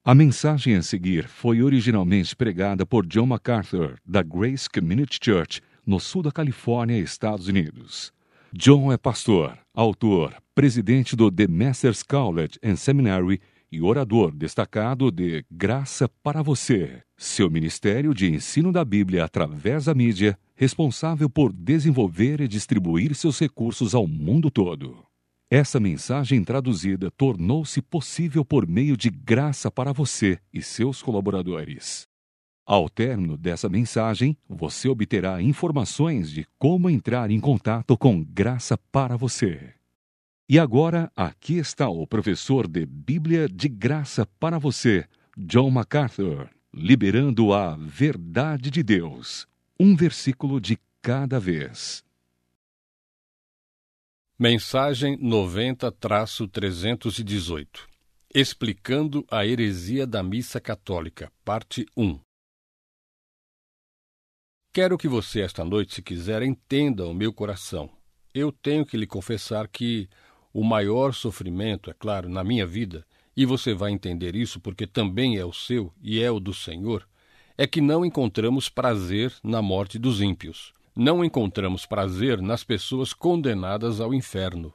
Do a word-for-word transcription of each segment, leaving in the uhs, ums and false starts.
A mensagem a seguir foi originalmente pregada por John MacArthur, da Grace Community Church, no sul da Califórnia, Estados Unidos. John é pastor, autor, presidente do The Masters College and Seminary e orador destacado de Graça para Você, seu ministério de ensino da Bíblia através da mídia, responsável por desenvolver e distribuir seus recursos ao mundo todo. Essa mensagem traduzida tornou-se possível por meio de Graça para Você e seus colaboradores. Ao término dessa mensagem, você obterá informações de como entrar em contato com Graça para Você. E agora, aqui está o professor de Bíblia de Graça para Você, John MacArthur, liberando a verdade de Deus, um versículo de cada vez. Mensagem noventa traço trezentos e dezoito. Explicando a heresia da missa católica, parte um. Quero que você, esta noite, se quiser, entenda o meu coração. Eu tenho que lhe confessar que o maior sofrimento, é claro, na minha vida, e você vai entender isso porque também é o seu e é o do Senhor, é que não encontramos prazer na morte dos ímpios. Não encontramos prazer nas pessoas condenadas ao inferno.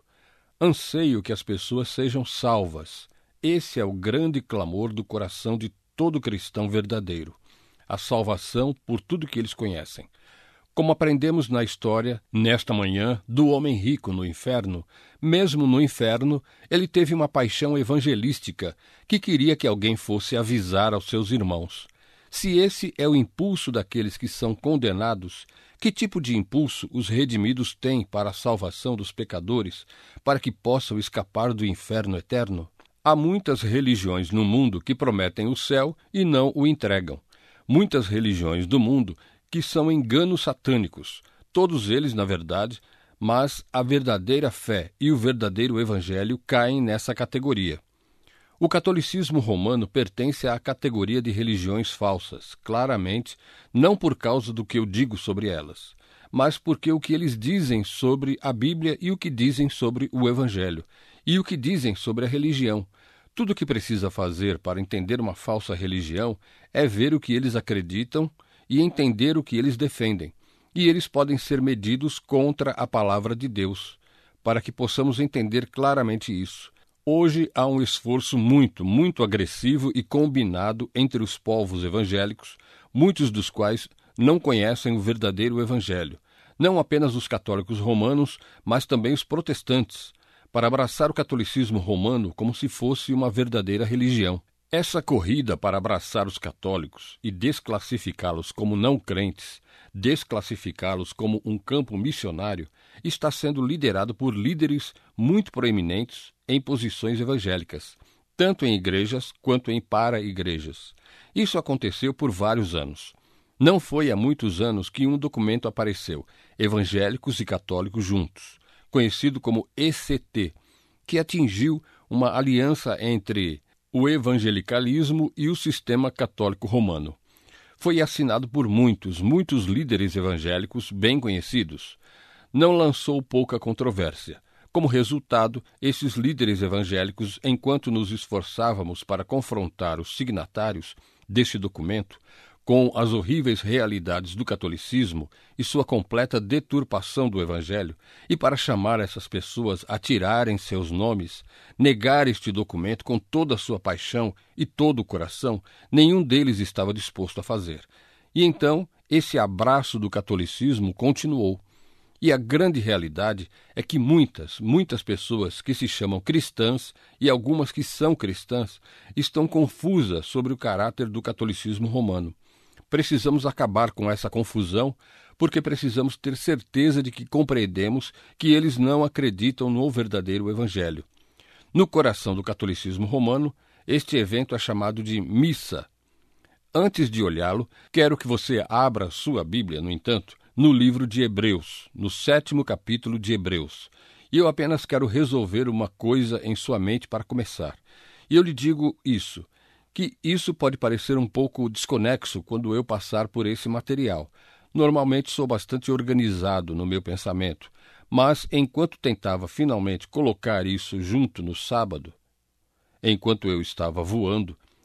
Anseio que as pessoas sejam salvas. Esse é o grande clamor do coração de todo cristão verdadeiro. A salvação por tudo que eles conhecem. Como aprendemos na história, nesta manhã, do homem rico no inferno, mesmo no inferno, ele teve uma paixão evangelística que queria que alguém fosse avisar aos seus irmãos. Se esse é o impulso daqueles que são condenados, que tipo de impulso os redimidos têm para a salvação dos pecadores, para que possam escapar do inferno eterno? Há muitas religiões no mundo que prometem o céu e não o entregam. Muitas religiões do mundo que são enganos satânicos, todos eles, na verdade, mas a verdadeira fé e o verdadeiro evangelho caem nessa categoria. O catolicismo romano pertence à categoria de religiões falsas, claramente, não por causa do que eu digo sobre elas, mas porque o que eles dizem sobre a Bíblia e o que dizem sobre o Evangelho, e o que dizem sobre a religião. Tudo o que precisa fazer para entender uma falsa religião é ver o que eles acreditam e entender o que eles defendem, e eles podem ser medidos contra a palavra de Deus, para que possamos entender claramente isso. Hoje há um esforço muito, muito agressivo e combinado entre os povos evangélicos, muitos dos quais não conhecem o verdadeiro evangelho, não apenas os católicos romanos, mas também os protestantes, para abraçar o catolicismo romano como se fosse uma verdadeira religião. Essa corrida para abraçar os católicos e desclassificá-los como não crentes, desclassificá-los como um campo missionário, está sendo liderado por líderes muito proeminentes em posições evangélicas, tanto em igrejas quanto em para-igrejas. Isso aconteceu por vários anos. Não foi há muitos anos que um documento apareceu, Evangélicos e Católicos Juntos, conhecido como E C T, que atingiu uma aliança entre o evangelicalismo e o sistema católico romano. Foi assinado por muitos, muitos líderes evangélicos bem conhecidos. Não lançou pouca controvérsia. Como resultado, esses líderes evangélicos, enquanto nos esforçávamos para confrontar os signatários deste documento com as horríveis realidades do catolicismo e sua completa deturpação do evangelho, e para chamar essas pessoas a tirarem seus nomes, negar este documento com toda a sua paixão e todo o coração, nenhum deles estava disposto a fazer. E então, esse abraço do catolicismo continuou. E a grande realidade é que muitas, muitas pessoas que se chamam cristãs e algumas que são cristãs estão confusas sobre o caráter do catolicismo romano. Precisamos acabar com essa confusão, porque precisamos ter certeza de que compreendemos que eles não acreditam no verdadeiro evangelho. No coração do catolicismo romano, este evento é chamado de missa. Antes de olhá-lo, quero que você abra sua Bíblia, no entanto, no livro de Hebreus, no sétimo capítulo de Hebreus. E eu apenas quero resolver uma coisa em sua mente para começar. E eu lhe digo isso, que isso pode parecer um pouco desconexo quando eu passar por esse material. Normalmente sou bastante organizado no meu pensamento, mas enquanto tentava finalmente colocar isso junto no sábado, enquanto eu estava voando,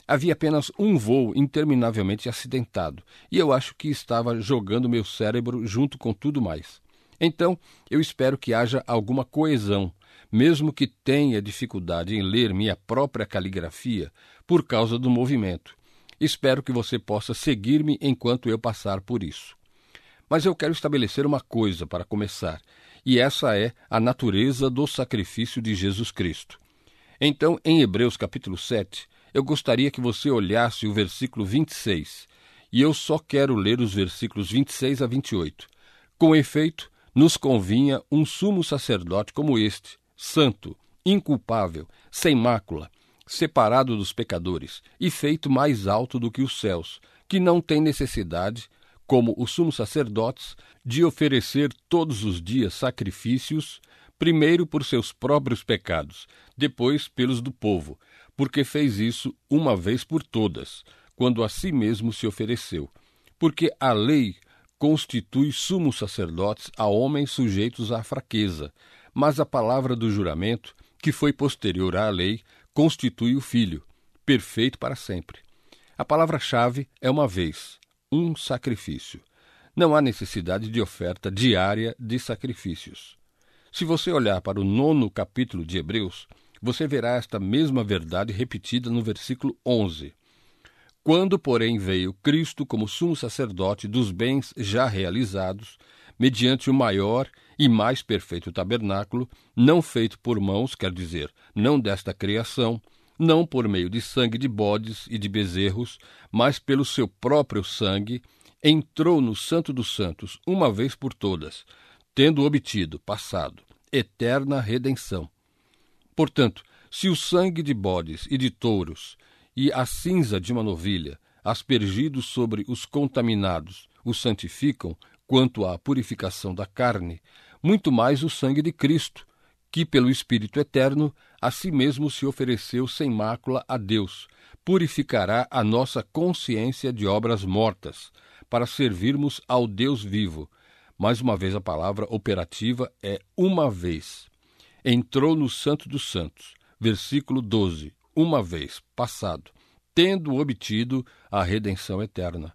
Havia apenas um voo interminavelmente acidentado, e eu acho que estava jogando meu cérebro junto com tudo mais. Então, eu espero que haja alguma coesão, mesmo que tenha dificuldade em ler minha própria caligrafia por causa do movimento. Espero que você possa seguir-me enquanto eu passar por isso. Mas eu quero estabelecer uma coisa para começar, e essa é a natureza do sacrifício de Jesus Cristo. Então, em Hebreus capítulo sete, eu gostaria que você olhasse o versículo vinte e seis, e eu só quero ler os versículos vinte e seis a vinte e oito. Com efeito, nos convinha um sumo sacerdote como este, santo, inculpável, sem mácula, separado dos pecadores e feito mais alto do que os céus, que não tem necessidade, como os sumos sacerdotes, de oferecer todos os dias sacrifícios, primeiro por seus próprios pecados, depois pelos do povo, porque fez isso uma vez por todas, quando a si mesmo se ofereceu. Porque a lei constitui sumos sacerdotes a homens sujeitos à fraqueza, mas a palavra do juramento, que foi posterior à lei, constitui o Filho, perfeito para sempre. A palavra-chave é uma vez, um sacrifício. Não há necessidade de oferta diária de sacrifícios. Se você olhar para o nono capítulo de Hebreus, você verá esta mesma verdade repetida no versículo onze. Quando, porém, veio Cristo como sumo sacerdote dos bens já realizados, mediante o maior e mais perfeito tabernáculo, não feito por mãos, quer dizer, não desta criação, não por meio de sangue de bodes e de bezerros, mas pelo seu próprio sangue, entrou no Santo dos Santos uma vez por todas, tendo obtido, passado, eterna redenção. Portanto, se o sangue de bodes e de touros e a cinza de uma novilha, aspergidos sobre os contaminados, os santificam quanto à purificação da carne, muito mais o sangue de Cristo, que pelo Espírito Eterno a si mesmo se ofereceu sem mácula a Deus, purificará a nossa consciência de obras mortas, para servirmos ao Deus vivo. Mais uma vez a palavra operativa é uma vez. Entrou no Santo dos Santos, versículo doze, uma vez, passado, tendo obtido a redenção eterna.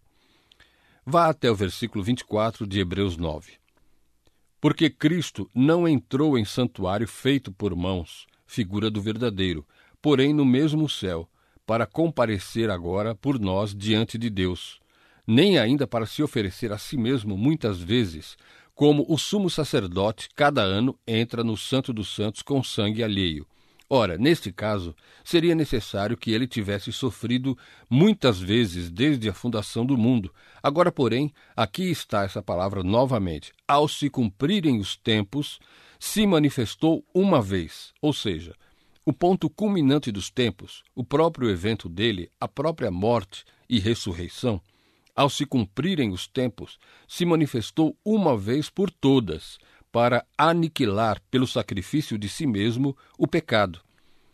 Vá até o versículo vinte e quatro de Hebreus nove. Porque Cristo não entrou em santuário feito por mãos, figura do verdadeiro, porém no mesmo céu, para comparecer agora por nós diante de Deus, nem ainda para se oferecer a si mesmo muitas vezes, como o sumo sacerdote cada ano entra no Santo dos Santos com sangue alheio. Ora, neste caso, seria necessário que ele tivesse sofrido muitas vezes desde a fundação do mundo. Agora, porém, aqui está essa palavra novamente. Ao se cumprirem os tempos, se manifestou uma vez. Ou seja, o ponto culminante dos tempos, o próprio evento dele, a própria morte e ressurreição, ao se cumprirem os tempos, se manifestou uma vez por todas, para aniquilar pelo sacrifício de si mesmo o pecado.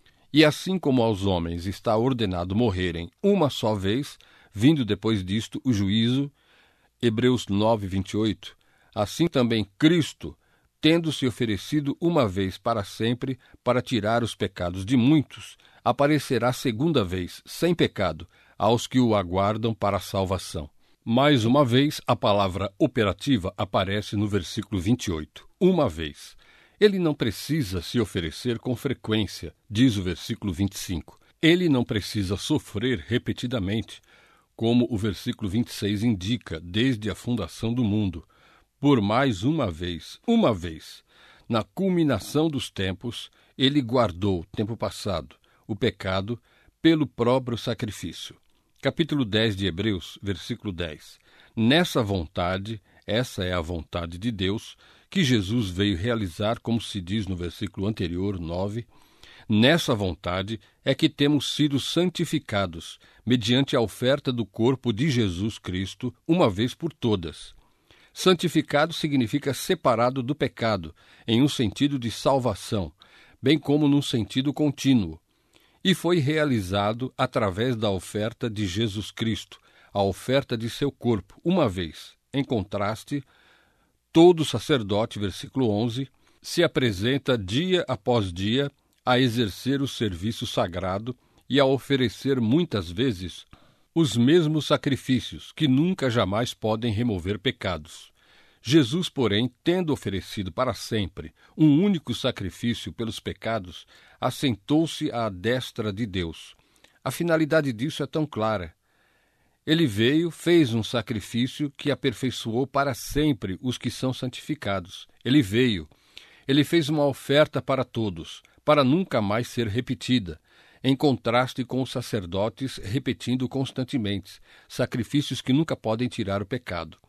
E assim como aos homens está ordenado morrerem uma só vez, vindo depois disto o juízo, Hebreus nove, vinte e oito, assim também Cristo, tendo se oferecido uma vez para sempre para tirar os pecados de muitos, aparecerá segunda vez, sem pecado, aos que o aguardam para a salvação. Mais uma vez, a palavra operativa aparece no versículo vinte e oito. Uma vez. Ele não precisa se oferecer com frequência, diz o versículo vinte e cinco. Ele não precisa sofrer repetidamente, como o versículo vinte e seis indica, desde a fundação do mundo. Por mais uma vez, uma vez, na culminação dos tempos, ele guardou, tempo passado, o pecado pelo próprio sacrifício. Capítulo dez de Hebreus, versículo dez. Nessa vontade, essa é a vontade de Deus, que Jesus veio realizar, como se diz no versículo anterior, nove. Nessa vontade é que temos sido santificados, mediante a oferta do corpo de Jesus Cristo, uma vez por todas. Santificado significa separado do pecado, em um sentido de salvação, bem como num sentido contínuo. E foi realizado através da oferta de Jesus Cristo, a oferta de seu corpo, uma vez. Em contraste, todo sacerdote, versículo onze, se apresenta dia após dia a exercer o serviço sagrado e a oferecer muitas vezes os mesmos sacrifícios que nunca jamais podem remover pecados. Jesus, porém, tendo oferecido para sempre um único sacrifício pelos pecados, assentou-se à destra de Deus. A finalidade disso é tão clara. Ele veio, fez um sacrifício que aperfeiçoou para sempre os que são santificados. Ele veio. Ele fez uma oferta para todos, para nunca mais ser repetida, em contraste com os sacerdotes repetindo constantemente sacrifícios que nunca podem tirar o pecado.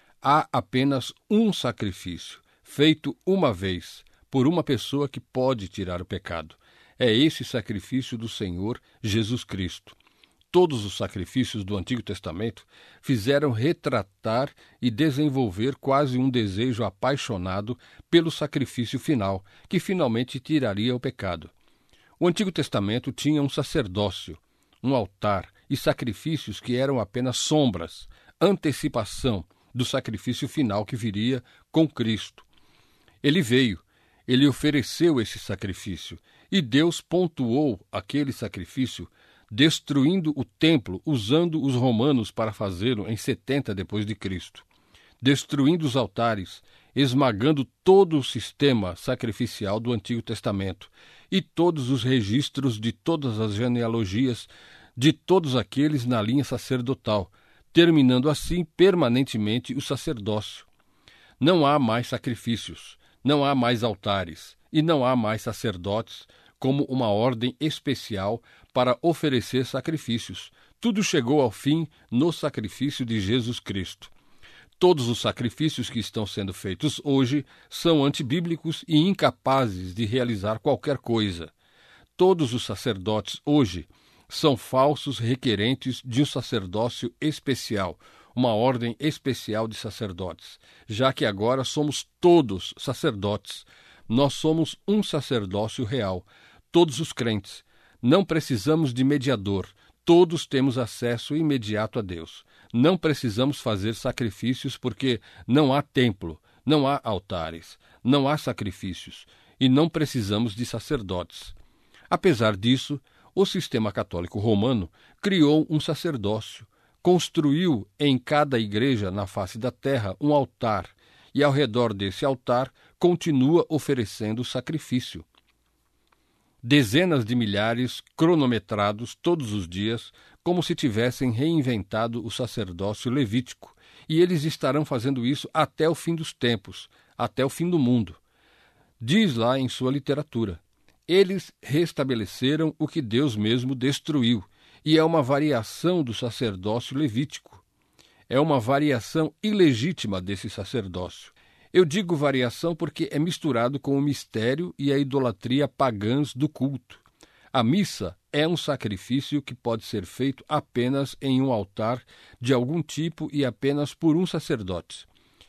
Há apenas um sacrifício, feito uma vez, por uma pessoa que pode tirar o pecado. É esse sacrifício do Senhor Jesus Cristo. Todos os sacrifícios do Antigo Testamento fizeram retratar e desenvolver quase um desejo apaixonado pelo sacrifício final, que finalmente tiraria o pecado. O Antigo Testamento tinha um sacerdócio, um altar e sacrifícios que eram apenas sombras, antecipação do sacrifício final que viria com Cristo. Ele veio, ele ofereceu esse sacrifício, e Deus pontuou aquele sacrifício destruindo o templo, usando os romanos para fazê-lo em setenta depois de Cristo, destruindo os altares, esmagando todo o sistema sacrificial do Antigo Testamento e todos os registros de todas as genealogias de todos aqueles na linha sacerdotal, terminando assim permanentemente o sacerdócio. Não há mais sacrifícios, não há mais altares e não há mais sacerdotes como uma ordem especial para oferecer sacrifícios. Tudo chegou ao fim no sacrifício de Jesus Cristo. Todos os sacrifícios que estão sendo feitos hoje são antibíblicos e incapazes de realizar qualquer coisa. Todos os sacerdotes hoje são falsos requerentes de um sacerdócio especial, uma ordem especial de sacerdotes, já que agora somos todos sacerdotes. Nós somos um sacerdócio real, todos os crentes. Não precisamos de mediador, todos temos acesso imediato a Deus. Não precisamos fazer sacrifícios porque não há templo, não há altares, não há sacrifícios e não precisamos de sacerdotes. Apesar disso, o sistema católico romano criou um sacerdócio, construiu em cada igreja na face da terra um altar e ao redor desse altar continua oferecendo sacrifício. Dezenas de milhares cronometrados todos os dias, como se tivessem reinventado o sacerdócio levítico, e eles estarão fazendo isso até o fim dos tempos, até o fim do mundo. Diz lá em sua literatura, eles restabeleceram o que Deus mesmo destruiu, e é uma variação do sacerdócio levítico. É uma variação ilegítima desse sacerdócio. Eu digo variação porque é misturado com o mistério e a idolatria pagãs do culto. A missa é um sacrifício que pode ser feito apenas em um altar de algum tipo e apenas por um sacerdote.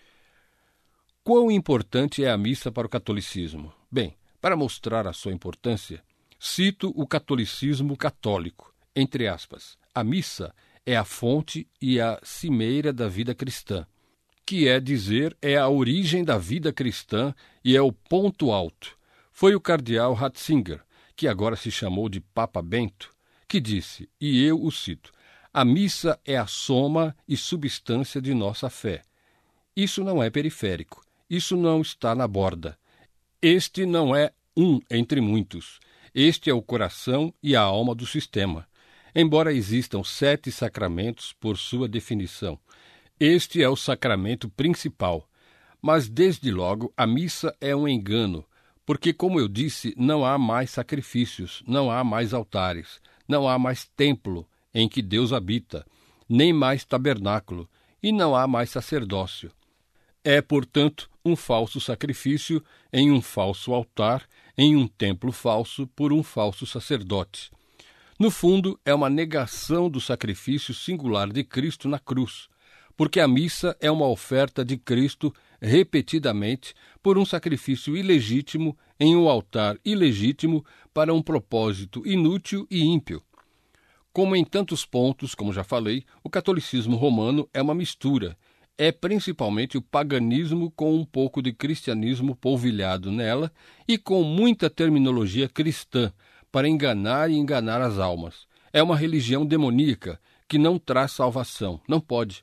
Quão importante é a missa para o catolicismo? Bem, para mostrar a sua importância, cito o catolicismo católico, entre aspas. A missa é a fonte e a cimeira da vida cristã, que é dizer, é a origem da vida cristã e é o ponto alto. Foi o cardeal Ratzinger, que agora se chamou de Papa Bento, que disse, e eu o cito, a missa é a soma e substância de nossa fé. Isso não é periférico, isso não está na borda. Este não é um entre muitos. Este é o coração e a alma do sistema. Embora existam sete sacramentos por sua definição, este é o sacramento principal. Mas, desde logo, a missa é um engano, porque, como eu disse, não há mais sacrifícios, não há mais altares, não há mais templo em que Deus habita, nem mais tabernáculo, e não há mais sacerdócio. É, portanto, um falso sacrifício em um falso altar, em um templo falso, por um falso sacerdote. No fundo, é uma negação do sacrifício singular de Cristo na cruz, porque a missa é uma oferta de Cristo repetidamente por um sacrifício ilegítimo em um altar ilegítimo para um propósito inútil e ímpio. Como em tantos pontos, como já falei, o catolicismo romano é uma mistura. É principalmente o paganismo com um pouco de cristianismo polvilhado nela e com muita terminologia cristã, para enganar e enganar as almas. É uma religião demoníaca que não traz salvação. Não pode.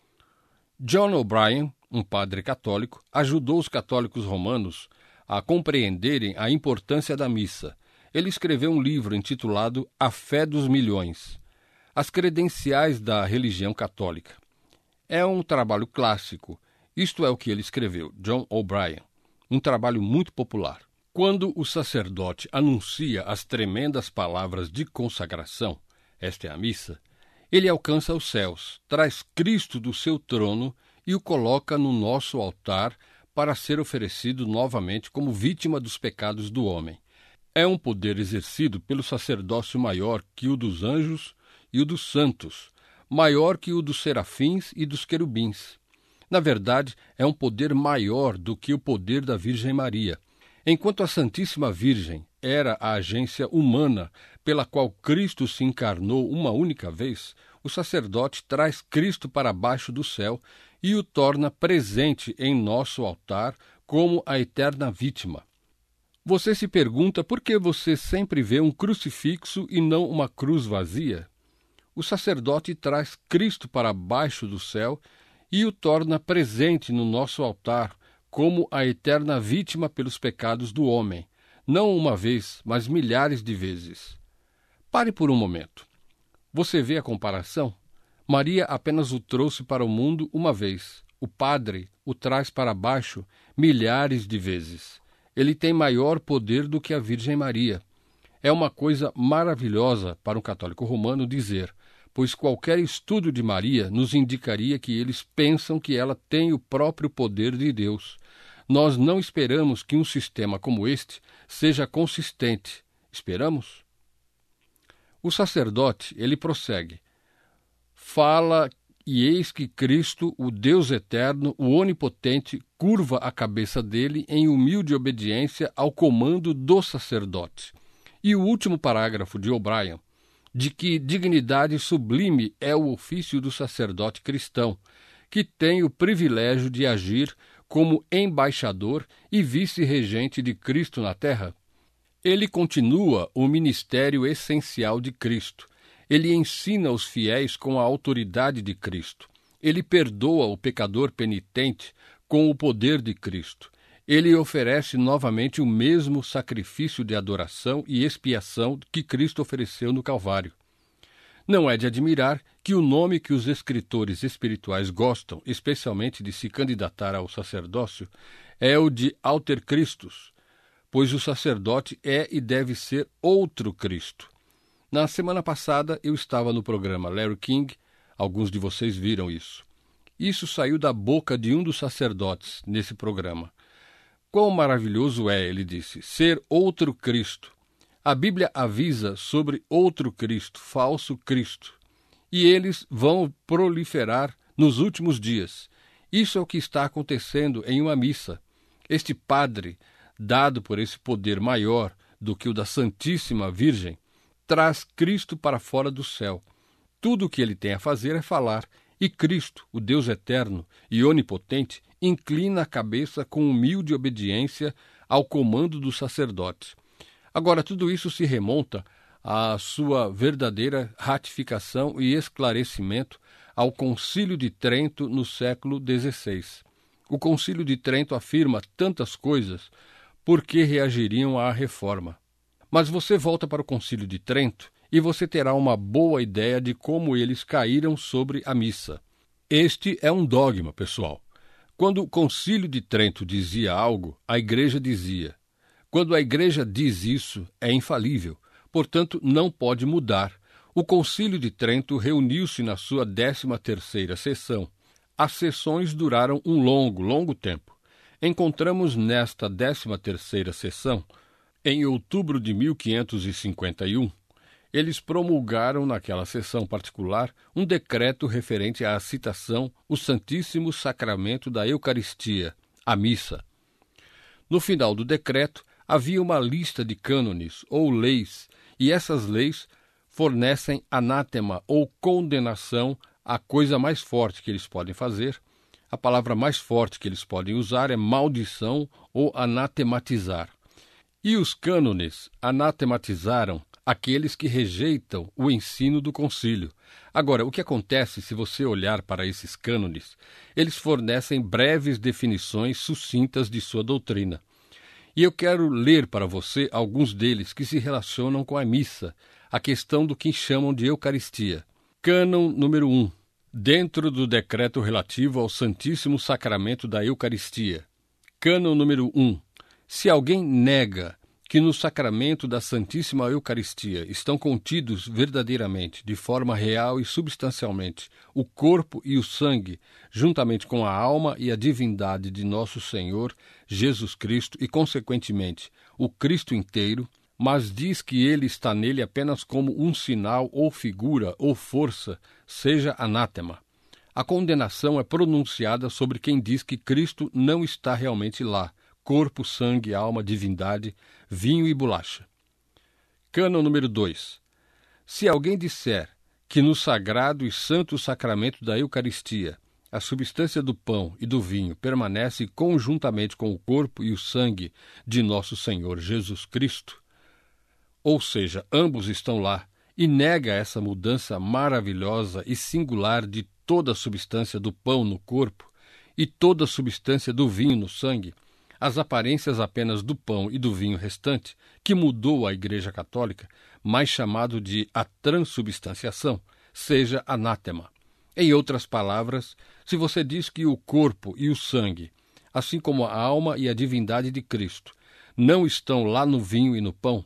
John O'Brien, um padre católico, ajudou os católicos romanos a compreenderem a importância da missa. Ele escreveu um livro intitulado A Fé dos Milhões, as credenciais da religião católica. É um trabalho clássico. Isto é o que ele escreveu, John O'Brien. Um trabalho muito popular. Quando o sacerdote anuncia as tremendas palavras de consagração, esta é a missa, ele alcança os céus, traz Cristo do seu trono e o coloca no nosso altar para ser oferecido novamente como vítima dos pecados do homem. É um poder exercido pelo sacerdócio maior que o dos anjos e o dos santos, maior que o dos serafins e dos querubins. Na verdade, é um poder maior do que o poder da Virgem Maria. Enquanto a Santíssima Virgem era a agência humana pela qual Cristo se encarnou uma única vez, o sacerdote traz Cristo para baixo do céu e o torna presente em nosso altar como a eterna vítima. Você se pergunta por que você sempre vê um crucifixo e não uma cruz vazia? O sacerdote traz Cristo para baixo do céu e o torna presente no nosso altar como a eterna vítima pelos pecados do homem, não uma vez, mas milhares de vezes. Pare por um momento. Você vê a comparação? Maria apenas o trouxe para o mundo uma vez. O Padre o traz para baixo milhares de vezes. Ele tem maior poder do que a Virgem Maria. É uma coisa maravilhosa para um católico romano dizer, pois qualquer estudo de Maria nos indicaria que eles pensam que ela tem o próprio poder de Deus. Nós não esperamos que um sistema como este seja consistente. Esperamos? O sacerdote, ele prossegue. Fala, e eis que Cristo, o Deus eterno, o onipotente, curva a cabeça dele em humilde obediência ao comando do sacerdote. E o último parágrafo de O'Brien, de que dignidade sublime é o ofício do sacerdote cristão, que tem o privilégio de agir como embaixador e vice-regente de Cristo na terra. Ele continua o ministério essencial de Cristo. Ele ensina os fiéis com a autoridade de Cristo. Ele perdoa o pecador penitente com o poder de Cristo. Ele oferece novamente o mesmo sacrifício de adoração e expiação que Cristo ofereceu no Calvário. Não é de admirar que o nome que os escritores espirituais gostam, especialmente de se candidatar ao sacerdócio, é o de Alter Christus, pois o sacerdote é e deve ser outro Cristo. Na semana passada eu estava no programa Larry King, alguns de vocês viram isso. Isso saiu da boca de um dos sacerdotes nesse programa. Quão maravilhoso é, ele disse, ser outro Cristo. A Bíblia avisa sobre outro Cristo, falso Cristo. E eles vão proliferar nos últimos dias. Isso é o que está acontecendo em uma missa. Este padre, dado por esse poder maior do que o da Santíssima Virgem, traz Cristo para fora do céu. Tudo o que ele tem a fazer é falar, e Cristo, o Deus eterno e onipotente, inclina a cabeça com humilde obediência ao comando do sacerdote. Agora, tudo isso se remonta à sua verdadeira ratificação e esclarecimento ao Concílio de Trento no século dezesseis. O Concílio de Trento afirma tantas coisas porque reagiriam à reforma. Mas você volta para o Concílio de Trento e você terá uma boa ideia de como eles caíram sobre a missa. Este é um dogma, pessoal. Quando o Concílio de Trento dizia algo, a Igreja dizia. Quando a Igreja diz isso, é infalível, portanto não pode mudar. O Concílio de Trento reuniu-se na sua décima terceira sessão. As sessões duraram um longo, longo tempo. Encontramos nesta décima terceira sessão, em outubro de mil quinhentos e cinquenta e um, eles promulgaram naquela sessão particular um decreto referente à citação o Santíssimo Sacramento da Eucaristia, a missa. No final do decreto, havia uma lista de cânones ou leis, e essas leis fornecem anátema ou condenação à coisa mais forte que eles podem fazer. A palavra mais forte que eles podem usar é maldição ou anatematizar. E os cânones anatematizaram aqueles que rejeitam o ensino do concílio. Agora, o que acontece se você olhar para esses cânones? Eles fornecem breves definições sucintas de sua doutrina. E eu quero ler para você alguns deles que se relacionam com a missa, a questão do que chamam de Eucaristia. Cânon número um. Dentro do decreto relativo ao Santíssimo Sacramento da Eucaristia. Cânon número um. Se alguém nega que no sacramento da Santíssima Eucaristia estão contidos verdadeiramente, de forma real e substancialmente, o corpo e o sangue, juntamente com a alma e a divindade de nosso Senhor Jesus Cristo e, consequentemente, o Cristo inteiro, mas diz que ele está nele apenas como um sinal ou figura ou força, seja anátema. A condenação é pronunciada sobre quem diz que Cristo não está realmente lá, corpo, sangue, alma, divindade, vinho e bolacha. Cânon número dois. Se alguém disser que no sagrado e santo sacramento da Eucaristia a substância do pão e do vinho permanece conjuntamente com o corpo e o sangue de nosso Senhor Jesus Cristo, ou seja, ambos estão lá, e nega essa mudança maravilhosa e singular de toda a substância do pão no corpo e toda a substância do vinho no sangue, as aparências apenas do pão e do vinho restante, que mudou a Igreja Católica, mais chamado de a transubstanciação, seja anátema. Em outras palavras, se você diz que o corpo e o sangue, assim como a alma e a divindade de Cristo, não estão lá no vinho e no pão,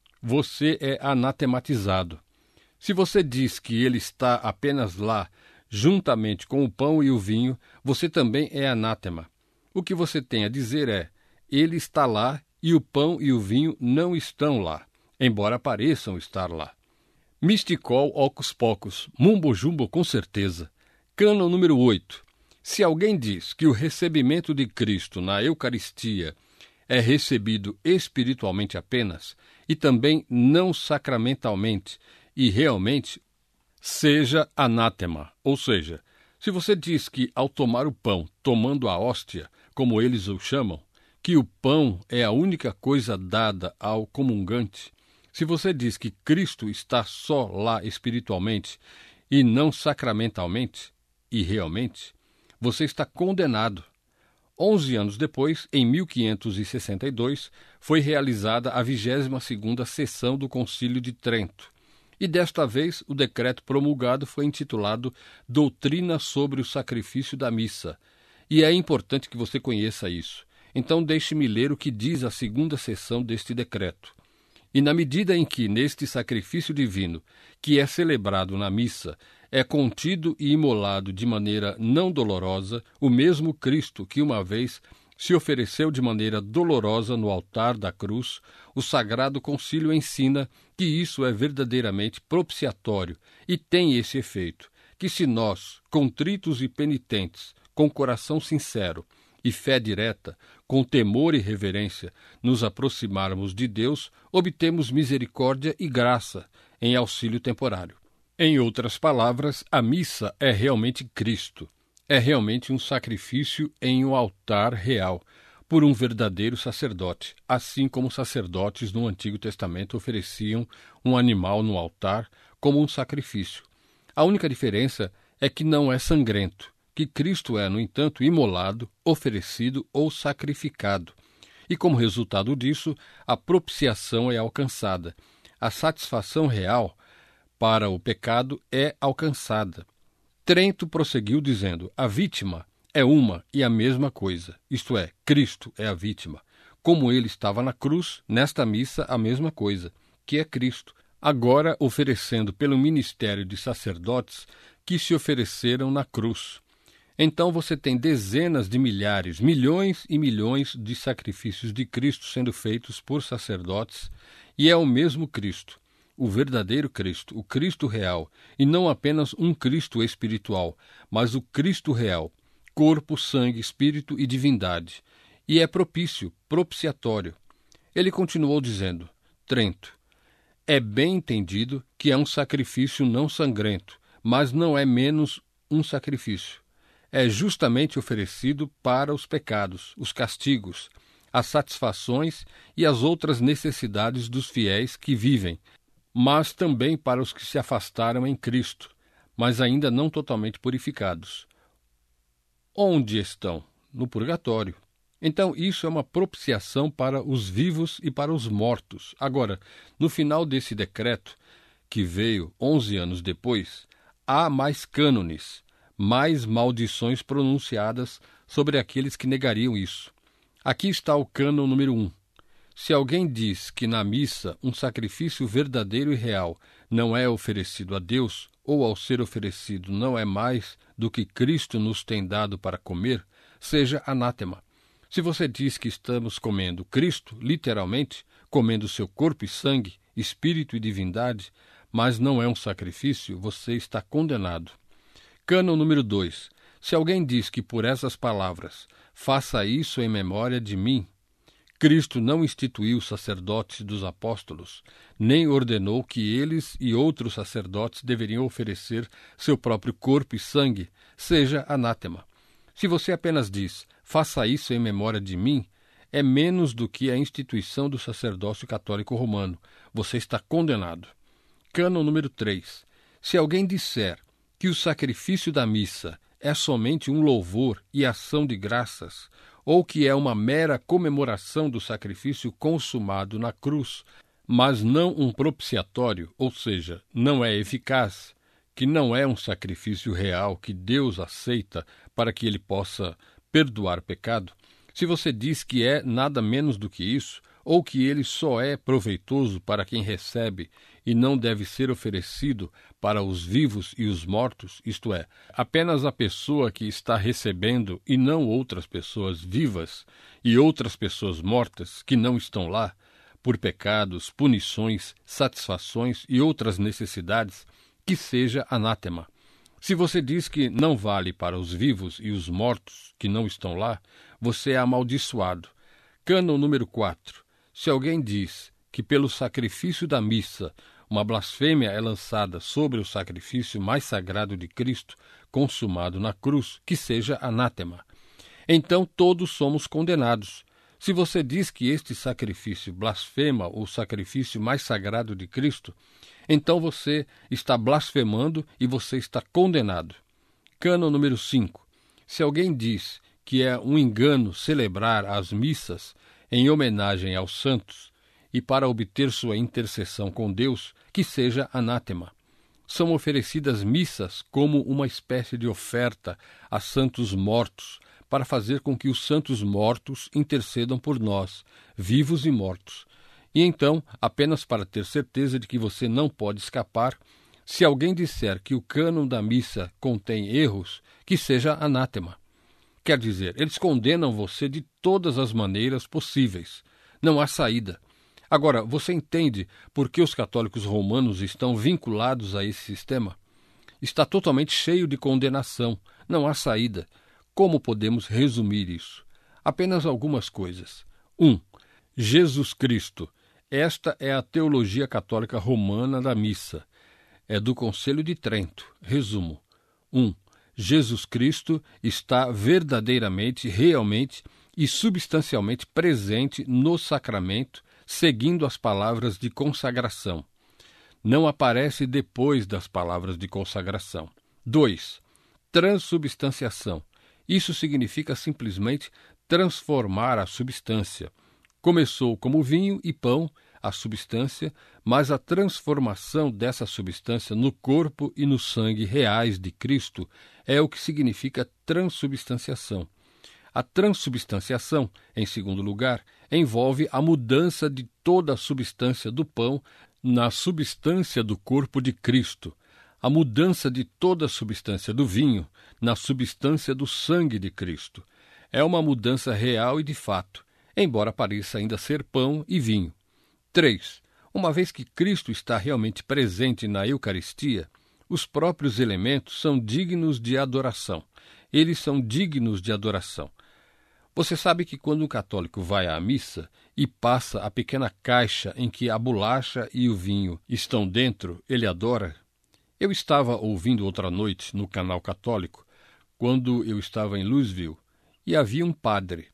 você é anatematizado. Se você diz que ele está apenas lá, juntamente com o pão e o vinho, você também é anátema. O que você tem a dizer é, ele está lá e o pão e o vinho não estão lá, embora pareçam estar lá. Misticol ocus pocus, mumbo jumbo com certeza. Cânon número oito. Se alguém diz que o recebimento de Cristo na Eucaristia é recebido espiritualmente apenas, e também não sacramentalmente, e realmente, seja anátema, ou seja, se você diz que, ao tomar o pão, tomando a hóstia, como eles o chamam, que o pão é a única coisa dada ao comungante, se você diz que Cristo está só lá espiritualmente e não sacramentalmente, e realmente, você está condenado. Onze anos depois, em mil quinhentos e sessenta e dois, foi realizada a vigésima segunda sessão do Concílio de Trento. E desta vez o decreto promulgado foi intitulado Doutrina sobre o Sacrifício da Missa. E é importante que você conheça isso. Então deixe-me ler o que diz a segunda seção deste decreto. E na medida em que neste sacrifício divino, que é celebrado na missa, é contido e imolado de maneira não dolorosa o mesmo Cristo que uma vez se ofereceu de maneira dolorosa no altar da cruz, o Sagrado Concílio ensina que isso é verdadeiramente propiciatório e tem esse efeito, que se nós, contritos e penitentes, com coração sincero e fé direta, com temor e reverência, nos aproximarmos de Deus, obtemos misericórdia e graça em auxílio temporário. Em outras palavras, a missa é realmente Cristo. É realmente um sacrifício em um altar real, por um verdadeiro sacerdote, assim como os sacerdotes no Antigo Testamento ofereciam um animal no altar como um sacrifício. A única diferença é que não é sangrento, que Cristo é, no entanto, imolado, oferecido ou sacrificado. E como resultado disso, a propiciação é alcançada. A satisfação real para o pecado é alcançada. Trento prosseguiu dizendo, a vítima é uma e a mesma coisa, isto é, Cristo é a vítima. Como ele estava na cruz, nesta missa a mesma coisa, que é Cristo, agora oferecendo pelo ministério de sacerdotes que se ofereceram na cruz. Então você tem dezenas de milhares, milhões e milhões de sacrifícios de Cristo sendo feitos por sacerdotes, e é o mesmo Cristo, o verdadeiro Cristo, o Cristo real, e não apenas um Cristo espiritual, mas o Cristo real, corpo, sangue, espírito e divindade, e é propício, propiciatório. Ele continuou dizendo, Trento, é bem entendido que é um sacrifício não sangrento, mas não é menos um sacrifício. É justamente oferecido para os pecados, os castigos, as satisfações e as outras necessidades dos fiéis que vivem, mas também para os que se afastaram em Cristo, mas ainda não totalmente purificados. Onde estão? No purgatório. Então, isso é uma propiciação para os vivos e para os mortos. Agora, no final desse decreto, que veio onze anos depois, há mais cânones, mais maldições pronunciadas sobre aqueles que negariam isso. Aqui está o cânon número um. Se alguém diz que na missa um sacrifício verdadeiro e real não é oferecido a Deus, ou ao ser oferecido não é mais do que Cristo nos tem dado para comer, seja anátema. Se você diz que estamos comendo Cristo, literalmente, comendo seu corpo e sangue, espírito e divindade, mas não é um sacrifício, você está condenado. Cânon número dois. Se alguém diz que por essas palavras, faça isso em memória de mim, Cristo não instituiu os sacerdotes dos apóstolos, nem ordenou que eles e outros sacerdotes deveriam oferecer seu próprio corpo e sangue, seja anátema. Se você apenas diz, faça isso em memória de mim, é menos do que a instituição do sacerdócio católico romano. Você está condenado. Cânon número três. Se alguém disser que o sacrifício da missa é somente um louvor e ação de graças, ou que é uma mera comemoração do sacrifício consumado na cruz, mas não um propiciatório, ou seja, não é eficaz, que não é um sacrifício real que Deus aceita para que ele possa perdoar pecado, se você diz que é nada menos do que isso, ou que ele só é proveitoso para quem recebe e não deve ser oferecido para os vivos e os mortos, isto é, apenas a pessoa que está recebendo e não outras pessoas vivas e outras pessoas mortas que não estão lá, por pecados, punições, satisfações e outras necessidades, que seja anátema. Se você diz que não vale para os vivos e os mortos que não estão lá, você é amaldiçoado. Cânon número quatro. Se alguém diz que pelo sacrifício da missa uma blasfêmia é lançada sobre o sacrifício mais sagrado de Cristo, consumado na cruz, que seja anátema. Então todos somos condenados. Se você diz que este sacrifício blasfema o sacrifício mais sagrado de Cristo, então você está blasfemando e você está condenado. Cânon número cinco. Se alguém diz que é um engano celebrar as missas em homenagem aos santos e para obter sua intercessão com Deus, que seja anátema. São oferecidas missas como uma espécie de oferta a santos mortos, para fazer com que os santos mortos intercedam por nós, vivos e mortos. E então, apenas para ter certeza de que você não pode escapar, se alguém disser que o cânon da missa contém erros, que seja anátema. Quer dizer, eles condenam você de todas as maneiras possíveis. Não há saída. Agora, você entende por que os católicos romanos estão vinculados a esse sistema? Está totalmente cheio de condenação. Não há saída. Como podemos resumir isso? Apenas algumas coisas. um. Jesus Cristo. Esta é a teologia católica romana da missa. É do Concílio de Trento. Resumo. um. Jesus Cristo está verdadeiramente, realmente e substancialmente presente no sacramento, seguindo as palavras de consagração. Não aparece depois das palavras de consagração. dois. Transubstanciação. Isso significa simplesmente transformar a substância. Começou como vinho e pão, a substância, mas a transformação dessa substância no corpo e no sangue reais de Cristo é o que significa transubstanciação. A transubstanciação, em segundo lugar, envolve a mudança de toda a substância do pão na substância do corpo de Cristo, a mudança de toda a substância do vinho na substância do sangue de Cristo. É uma mudança real e de fato, embora pareça ainda ser pão e vinho. três. Uma vez que Cristo está realmente presente na Eucaristia, os próprios elementos são dignos de adoração. Eles são dignos de adoração. Você sabe que quando um católico vai à missa e passa a pequena caixa em que a bolacha e o vinho estão dentro, ele adora? Eu estava ouvindo outra noite no canal católico, quando eu estava em Louisville, e havia um padre.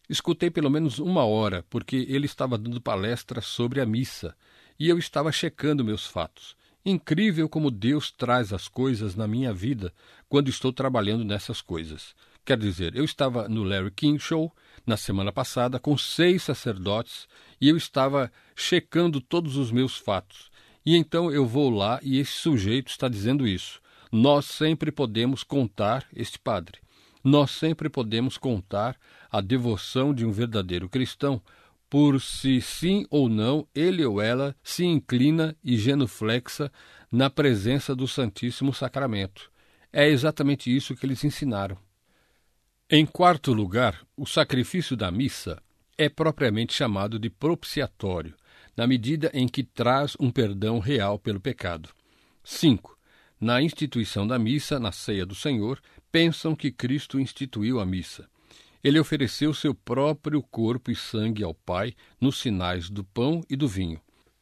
Escutei pelo menos uma hora, porque ele estava dando palestra sobre a missa, e eu estava checando meus fatos. Incrível como Deus traz as coisas na minha vida quando estou trabalhando nessas coisas. Quer dizer, eu estava no Larry King Show na semana passada com seis sacerdotes e eu estava checando todos os meus fatos. E então eu vou lá e esse sujeito está dizendo isso. Nós sempre podemos contar, este padre, nós sempre podemos contar a devoção de um verdadeiro cristão por se sim ou não ele ou ela se inclina e genuflexa na presença do Santíssimo Sacramento. É exatamente isso que eles ensinaram. Em quarto lugar, o sacrifício da missa é propriamente chamado de propiciatório, na medida em que traz um perdão real pelo pecado. cinco. Na instituição da missa, na ceia do Senhor, pensam que Cristo instituiu a missa. Ele ofereceu seu próprio corpo e sangue ao Pai nos sinais do pão e do vinho.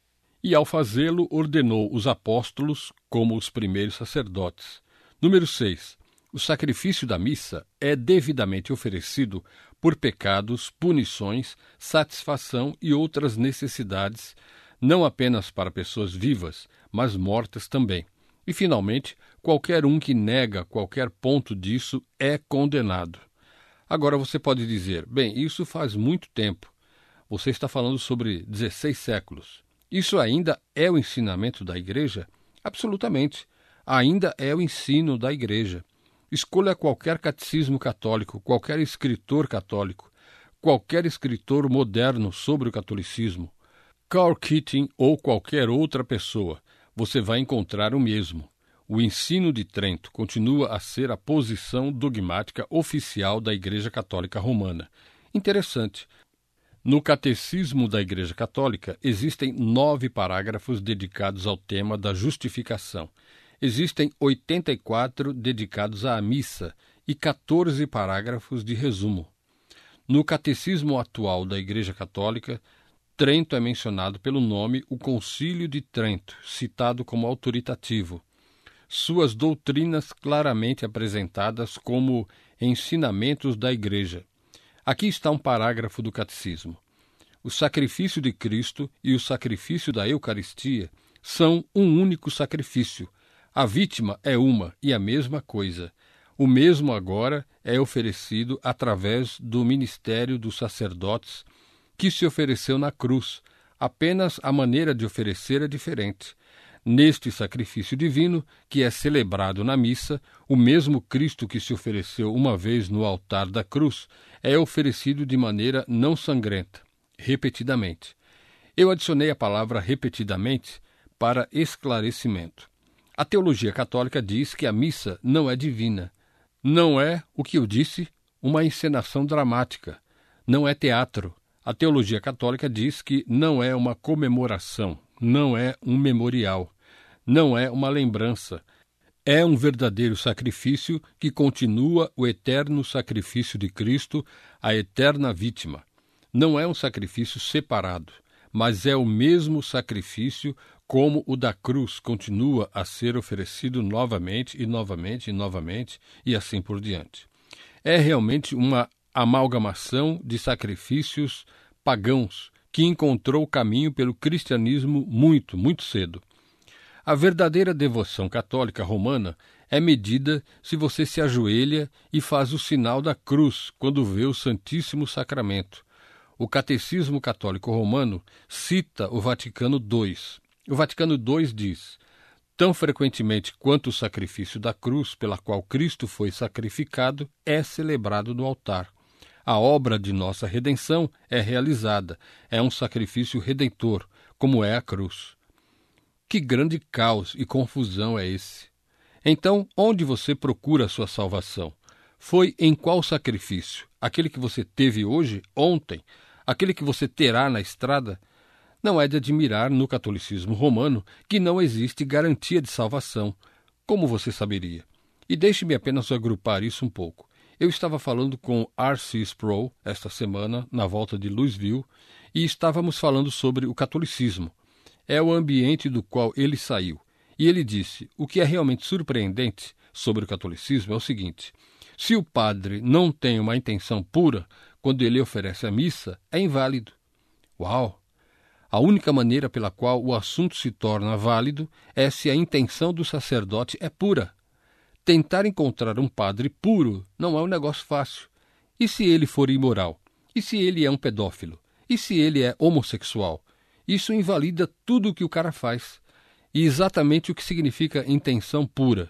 E, ao fazê-lo, ordenou os apóstolos como os primeiros sacerdotes. Número seis. O sacrifício da missa é devidamente oferecido por pecados, punições, satisfação e outras necessidades, não apenas para pessoas vivas, mas mortas também. E, finalmente, qualquer um que nega qualquer ponto disso é condenado. Agora você pode dizer, bem, isso faz muito tempo. Você está falando sobre dezesseis séculos. Isso ainda é o ensinamento da Igreja? Absolutamente. Ainda é o ensino da Igreja. Escolha qualquer catecismo católico, qualquer escritor católico, qualquer escritor moderno sobre o catolicismo, Karl Keating ou qualquer outra pessoa, você vai encontrar o mesmo. O ensino de Trento continua a ser a posição dogmática oficial da Igreja Católica Romana. Interessante. No Catecismo da Igreja Católica existem nove parágrafos dedicados ao tema da justificação. Existem oitenta e quatro dedicados à missa e quatorze parágrafos de resumo. No Catecismo atual da Igreja Católica, Trento é mencionado pelo nome o Concílio de Trento, citado como autoritativo. Suas doutrinas claramente apresentadas como ensinamentos da Igreja. Aqui está um parágrafo do Catecismo. O sacrifício de Cristo e o sacrifício da Eucaristia são um único sacrifício. A vítima é uma e a mesma coisa. O mesmo agora é oferecido através do ministério dos sacerdotes que se ofereceu na cruz. Apenas a maneira de oferecer é diferente. Neste sacrifício divino, que é celebrado na missa, o mesmo Cristo que se ofereceu uma vez no altar da cruz é oferecido de maneira não sangrenta, repetidamente. Eu adicionei a palavra repetidamente para esclarecimento. A teologia católica diz que a missa não é divina. Não é, o que eu disse, uma encenação dramática. Não é teatro. A teologia católica diz que não é uma comemoração, não é um memorial, não é uma lembrança. É um verdadeiro sacrifício que continua o eterno sacrifício de Cristo, a eterna vítima. Não é um sacrifício separado, mas é o mesmo sacrifício como o da cruz continua a ser oferecido novamente e novamente e novamente e assim por diante. É realmente uma amalgamação de sacrifícios pagãos que encontrou o caminho pelo cristianismo muito, muito cedo. A verdadeira devoção católica romana é medida se você se ajoelha e faz o sinal da cruz quando vê o Santíssimo Sacramento. O Catecismo Católico Romano cita o Vaticano dois. O Vaticano dois diz: tão frequentemente quanto o sacrifício da cruz pela qual Cristo foi sacrificado é celebrado no altar. A obra de nossa redenção é realizada, é um sacrifício redentor, como é a cruz. Que grande caos e confusão é esse! Então, onde você procura a sua salvação? Foi em qual sacrifício? Aquele que você teve hoje, ontem? Aquele que você terá na estrada? Não é de admirar no catolicismo romano que não existe garantia de salvação. Como você saberia? E deixe-me apenas agrupar isso um pouco. Eu estava falando com R C Sproul esta semana, na volta de Louisville, e estávamos falando sobre o catolicismo. É o ambiente do qual ele saiu. E ele disse, o que é realmente surpreendente sobre o catolicismo é o seguinte: se o padre não tem uma intenção pura, quando ele oferece a missa, é inválido. Uau! A única maneira pela qual o assunto se torna válido é se a intenção do sacerdote é pura. Tentar encontrar um padre puro não é um negócio fácil. E se ele for imoral? E se ele é um pedófilo? E se ele é homossexual? Isso invalida tudo o que o cara faz. E exatamente o que significa intenção pura.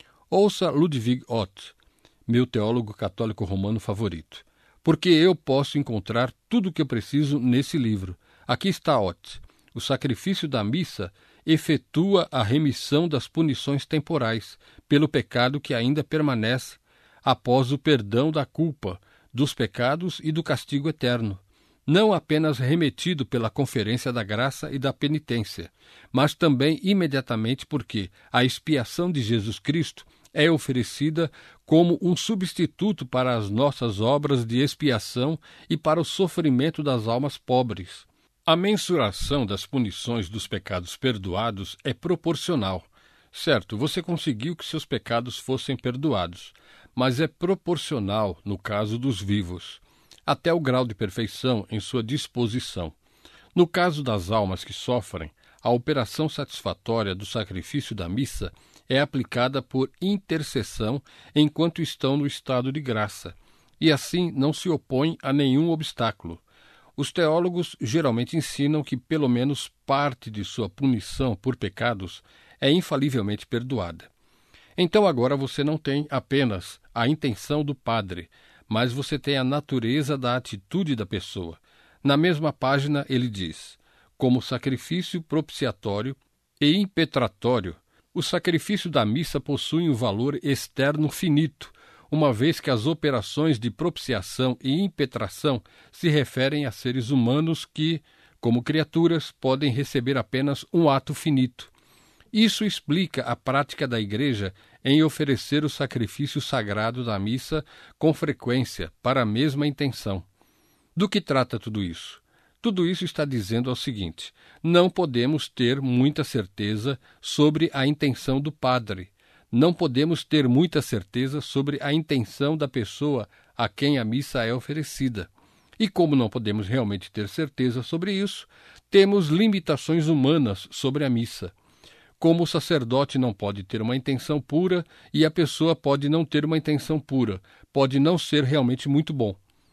Ouça Ludwig Ott, meu teólogo católico romano favorito. Porque eu posso encontrar tudo o que eu preciso nesse livro. Aqui está Ott. O sacrifício da missa efetua a remissão das punições temporais pelo pecado que ainda permanece após o perdão da culpa, dos pecados e do castigo eterno, não apenas remetido pela conferência da graça e da penitência, mas também imediatamente porque a expiação de Jesus Cristo é oferecida como um substituto para as nossas obras de expiação e para o sofrimento das almas pobres. A mensuração das punições dos pecados perdoados é proporcional. Certo, você conseguiu que seus pecados fossem perdoados, mas é proporcional no caso dos vivos, até o grau de perfeição em sua disposição. No caso das almas que sofrem, a operação satisfatória do sacrifício da missa é aplicada por intercessão enquanto estão no estado de graça, e assim não se opõe a nenhum obstáculo. Os teólogos geralmente ensinam que pelo menos parte de sua punição por pecados é infalivelmente perdoada. Então agora você não tem apenas a intenção do padre, mas você tem a natureza da atitude da pessoa. Na mesma página ele diz: como sacrifício propiciatório e impetratório, o sacrifício da missa possui um valor externo finito, uma vez que as operações de propiciação e impetração se referem a seres humanos que, como criaturas, podem receber apenas um ato finito. Isso explica a prática da Igreja em oferecer o sacrifício sagrado da missa com frequência para a mesma intenção. Do que trata tudo isso? Tudo isso está dizendo o seguinte: não podemos ter muita certeza sobre a intenção do padre. Não podemos ter muita certeza sobre a intenção da pessoa a quem a missa é oferecida. E como não podemos realmente ter certeza sobre isso, temos limitações humanas sobre a missa. Como o sacerdote não pode ter uma intenção pura e a pessoa pode não ter uma intenção pura, pode não ser realmente muito bom.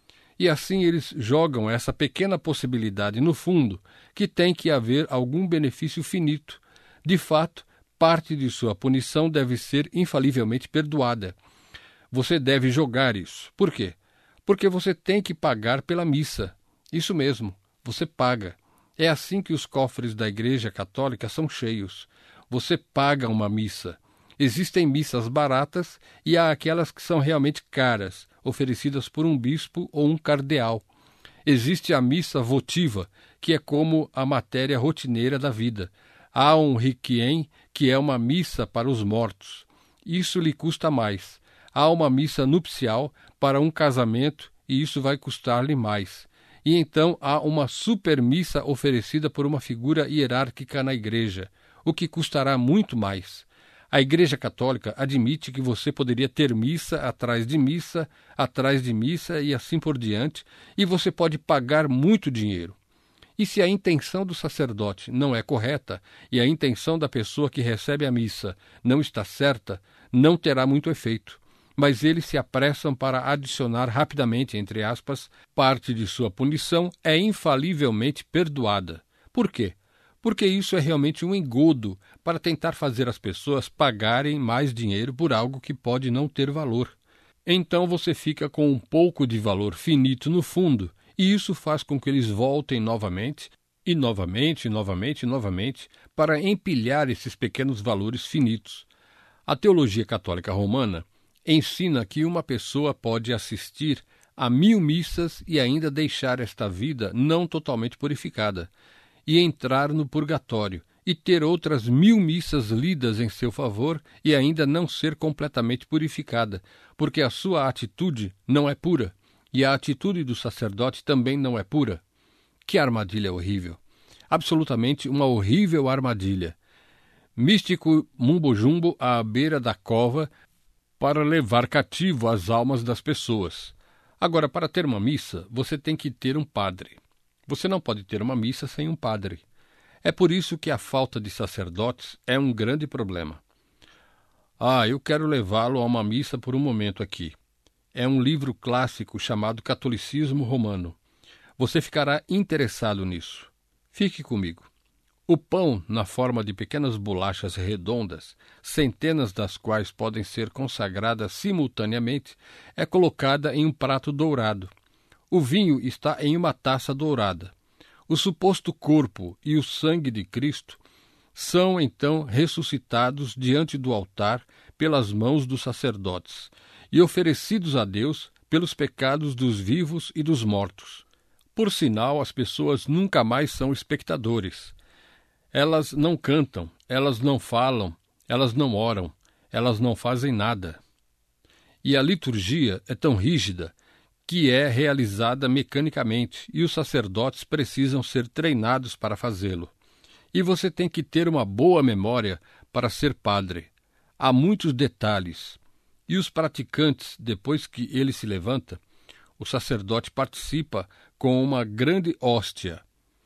E assim eles jogam essa pequena possibilidade no fundo, que tem que haver algum benefício finito. De fato, parte de sua punição deve ser infalivelmente perdoada. Você deve jogar isso. Por quê? Porque você tem que pagar pela missa. Isso mesmo, você paga. É assim que os cofres da Igreja Católica são cheios. Você paga uma missa. Existem missas baratas e há aquelas que são realmente caras, oferecidas por um bispo ou um cardeal. Existe a missa votiva, que é como a matéria rotineira da vida. Há um requiem, que é uma missa para os mortos. Isso lhe custa mais. Há uma missa nupcial para um casamento e isso vai custar-lhe mais. E então há uma supermissa oferecida por uma figura hierárquica na igreja, o que custará muito mais. A Igreja Católica admite que você poderia ter missa atrás de missa, atrás de missa e assim por diante, e você pode pagar muito dinheiro. E se a intenção do sacerdote não é correta e a intenção da pessoa que recebe a missa não está certa, não terá muito efeito. Mas eles se apressam para adicionar rapidamente, entre aspas, parte de sua punição é infalivelmente perdoada. Por quê? Porque isso é realmente um engodo para tentar fazer as pessoas pagarem mais dinheiro por algo que pode não ter valor. Então você fica com um pouco de valor finito no fundo, e isso faz com que eles voltem novamente, e novamente, e novamente, e novamente, para empilhar esses pequenos valores finitos. A teologia católica romana ensina que uma pessoa pode assistir a mil missas e ainda deixar esta vida não totalmente purificada, e entrar no purgatório, e ter outras mil missas lidas em seu favor e ainda não ser completamente purificada, porque a sua atitude não é pura, e a atitude do sacerdote também não é pura. Que armadilha horrível! Absolutamente uma horrível armadilha. Místico mumbo-jumbo à beira da cova para levar cativo as almas das pessoas. Agora, para ter uma missa, você tem que ter um padre. Você não pode ter uma missa sem um padre. É por isso que a falta de sacerdotes é um grande problema. Ah, eu quero levá-lo a uma missa por um momento aqui. É um livro clássico chamado Catolicismo Romano. Você ficará interessado nisso. Fique comigo. O pão, na forma de pequenas bolachas redondas, centenas das quais podem ser consagradas simultaneamente, é colocada em um prato dourado. O vinho está em uma taça dourada. O suposto corpo e o sangue de Cristo são, então, ressuscitados diante do altar pelas mãos dos sacerdotes e oferecidos a Deus pelos pecados dos vivos e dos mortos. Por sinal, as pessoas nunca mais são espectadores. Elas não cantam, elas não falam, elas não oram, elas não fazem nada. E a liturgia é tão rígida que é realizada mecanicamente e os sacerdotes precisam ser treinados para fazê-lo. E você tem que ter uma boa memória para ser padre. Há muitos detalhes. E os praticantes, depois que ele se levanta, o sacerdote participa com uma grande hóstia.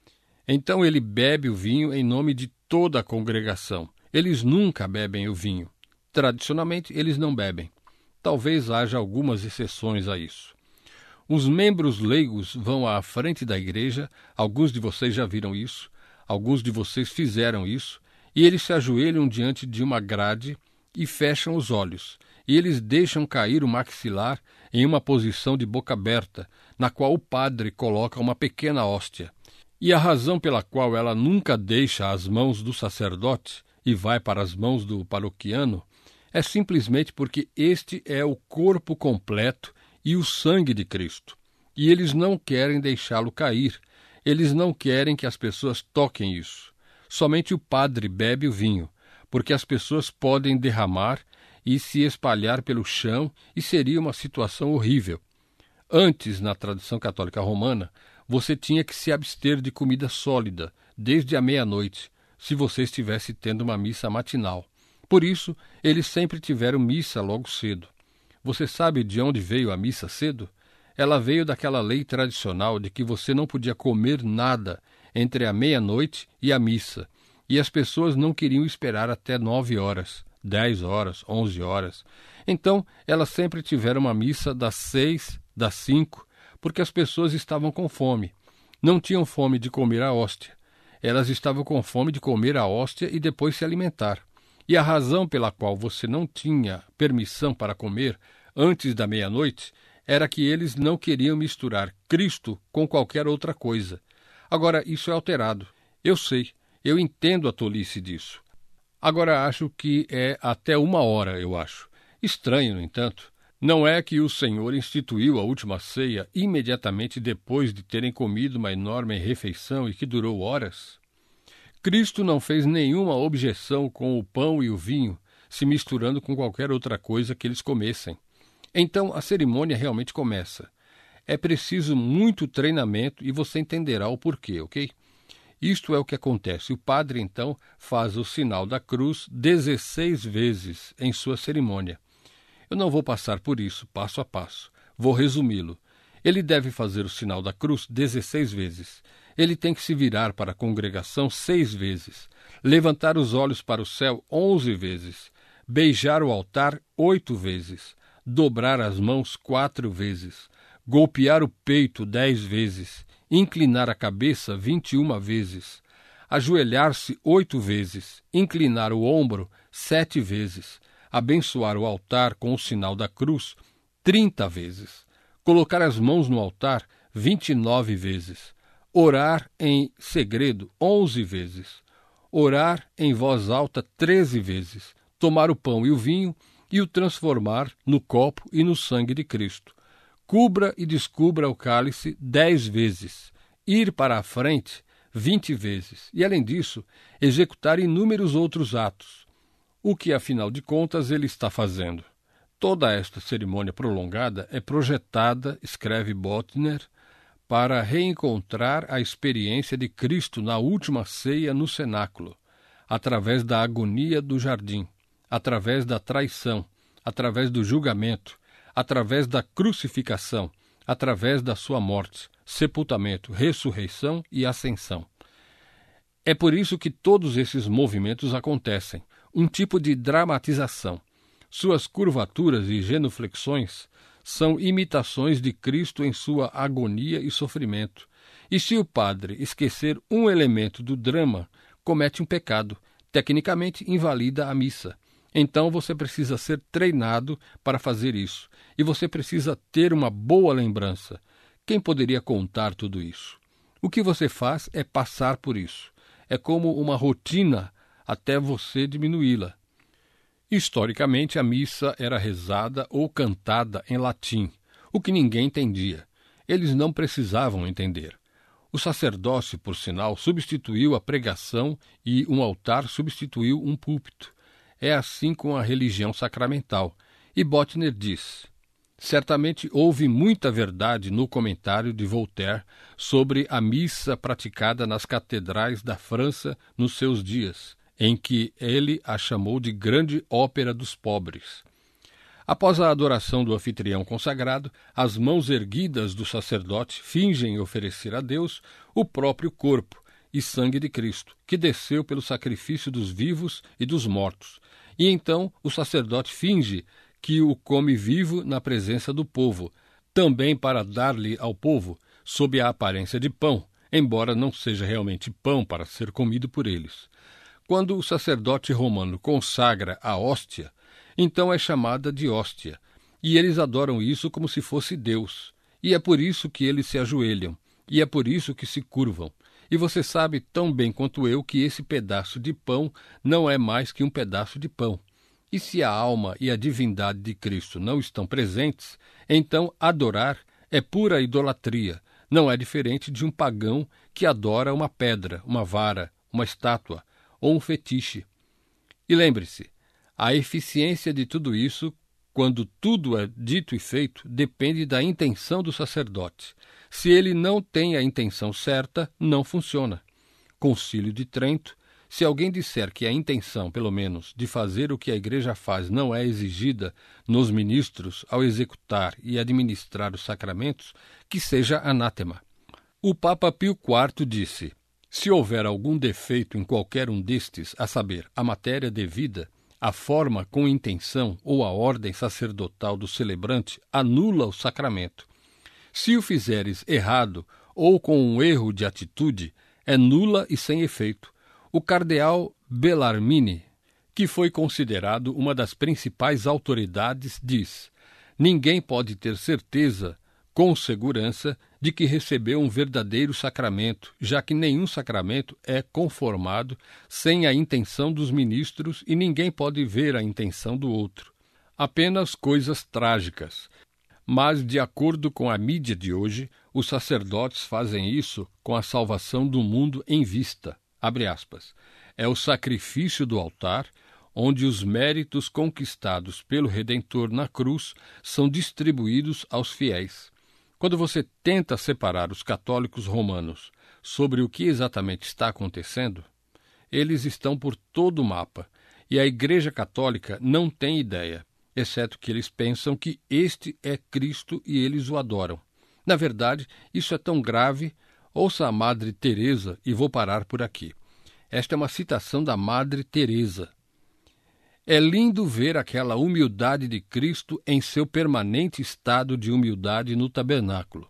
Então ele bebe o vinho em nome de toda a congregação. Eles nunca bebem o vinho. Tradicionalmente, eles não bebem. Talvez haja algumas exceções a isso. Os membros leigos vão à frente da igreja, alguns de vocês já viram isso, alguns de vocês fizeram isso, e eles se ajoelham diante de uma grade e fecham os olhos, e eles deixam cair o maxilar em uma posição de boca aberta, na qual o padre coloca uma pequena hóstia. E a razão pela qual ela nunca deixa as mãos do sacerdote e vai para as mãos do paroquiano é simplesmente porque este é o corpo completo e o sangue de Cristo. E eles não querem deixá-lo cair. Eles não querem que as pessoas toquem isso. Somente o padre bebe o vinho, porque as pessoas podem derramar e se espalhar pelo chão e seria uma situação horrível. Antes, na tradição católica romana, você tinha que se abster de comida sólida, desde a meia-noite, se você estivesse tendo uma missa matinal. Por isso, eles sempre tiveram missa logo cedo. Você sabe de onde veio a missa cedo? Ela veio daquela lei tradicional de que você não podia comer nada entre a meia-noite e a missa, e as pessoas não queriam esperar até nove horas, dez horas, onze horas. Então, elas sempre tiveram uma missa das seis, das cinco, porque as pessoas estavam com fome. Não tinham fome de comer a hóstia. Elas estavam com fome de comer a hóstia e depois se alimentar. E a razão pela qual você não tinha permissão para comer antes da meia-noite era que eles não queriam misturar Cristo com qualquer outra coisa. Agora, isso é alterado. Eu sei, eu entendo a tolice disso. Agora, acho que é até uma hora, eu acho. Estranho, no entanto. Não é que o Senhor instituiu a última ceia imediatamente depois de terem comido uma enorme refeição e que durou horas? Cristo não fez nenhuma objeção com o pão e o vinho se misturando com qualquer outra coisa que eles comessem. Então a cerimônia realmente começa. É preciso muito treinamento e você entenderá o porquê, ok? Isto é o que acontece. O padre, então, faz o sinal da cruz dezesseis vezes em sua cerimônia. Eu não vou passar por isso, passo a passo. Vou resumi-lo. Ele deve fazer o sinal da cruz dezesseis vezes. Ele tem que se virar para a congregação seis vezes, levantar os olhos para o céu onze vezes, beijar o altar oito vezes, dobrar as mãos quatro vezes, golpear o peito dez vezes, inclinar a cabeça vinte e uma vezes, ajoelhar-se oito vezes, inclinar o ombro sete vezes, abençoar o altar com o sinal da cruz trinta vezes, colocar as mãos no altar vinte e nove vezes, orar em segredo onze vezes, orar em voz alta treze vezes, tomar o pão e o vinho e o transformar no copo e no sangue de Cristo. Cubra e descubra o cálice dez vezes, ir para a frente vinte vezes e, além disso, executar inúmeros outros atos. O que, afinal de contas, ele está fazendo? Toda esta cerimônia prolongada é projetada, escreve Botner, para reencontrar a experiência de Cristo na última ceia no cenáculo, através da agonia do jardim, através da traição, através do julgamento, através da crucificação, através da sua morte, sepultamento, ressurreição e ascensão. É por isso que todos esses movimentos acontecem, um tipo de dramatização. Suas curvaturas e genuflexões são imitações de Cristo em sua agonia e sofrimento. E se o padre esquecer um elemento do drama, comete um pecado, tecnicamente invalida a missa. Então você precisa ser treinado para fazer isso. E você precisa ter uma boa lembrança. Quem poderia contar tudo isso? O que você faz é passar por isso. É como uma rotina até você diminuí-la. Historicamente, a missa era rezada ou cantada em latim, o que ninguém entendia. Eles não precisavam entender. O sacerdócio, por sinal, substituiu a pregação e um altar substituiu um púlpito. É assim com a religião sacramental. E Botner diz: certamente houve muita verdade no comentário de Voltaire sobre a missa praticada nas catedrais da França nos seus dias, em que ele a chamou de grande ópera dos pobres. Após a adoração do anfitrião consagrado, as mãos erguidas do sacerdote fingem oferecer a Deus o próprio corpo e sangue de Cristo, que desceu pelo sacrifício dos vivos e dos mortos. E então o sacerdote finge que o come vivo na presença do povo, também para dar-lhe ao povo, sob a aparência de pão, embora não seja realmente pão para ser comido por eles. Quando o sacerdote romano consagra a hóstia, então é chamada de hóstia, e eles adoram isso como se fosse Deus. E é por isso que eles se ajoelham, e é por isso que se curvam. E você sabe tão bem quanto eu que esse pedaço de pão não é mais que um pedaço de pão. E se a alma e a divindade de Cristo não estão presentes, então adorar é pura idolatria, não é diferente de um pagão que adora uma pedra, uma vara, uma estátua ou um fetiche. E lembre-se, a eficiência de tudo isso, quando tudo é dito e feito, depende da intenção do sacerdote. Se ele não tem a intenção certa, não funciona. Concílio de Trento: se alguém disser que a intenção, pelo menos, de fazer o que a Igreja faz não é exigida nos ministros ao executar e administrar os sacramentos, que seja anátema. O Papa Pio quarto disse: se houver algum defeito em qualquer um destes, a saber, a matéria devida, a forma com intenção ou a ordem sacerdotal do celebrante, anula o sacramento. Se o fizeres errado ou com um erro de atitude, é nula e sem efeito. O cardeal Bellarmine, que foi considerado uma das principais autoridades, diz: ninguém pode ter certeza, com segurança, de que recebeu um verdadeiro sacramento, já que nenhum sacramento é conformado sem a intenção dos ministros e ninguém pode ver a intenção do outro. Apenas coisas trágicas. Mas, de acordo com a mídia de hoje, os sacerdotes fazem isso com a salvação do mundo em vista. Abre aspas. É o sacrifício do altar, onde os méritos conquistados pelo Redentor na cruz são distribuídos aos fiéis. Quando você tenta separar os católicos romanos sobre o que exatamente está acontecendo, eles estão por todo o mapa, e a Igreja Católica não tem ideia, exceto que eles pensam que este é Cristo e eles o adoram. Na verdade, isso é tão grave. Ouça a Madre Teresa e vou parar por aqui. Esta é uma citação da Madre Teresa. É lindo ver aquela humildade de Cristo em seu permanente estado de humildade no tabernáculo.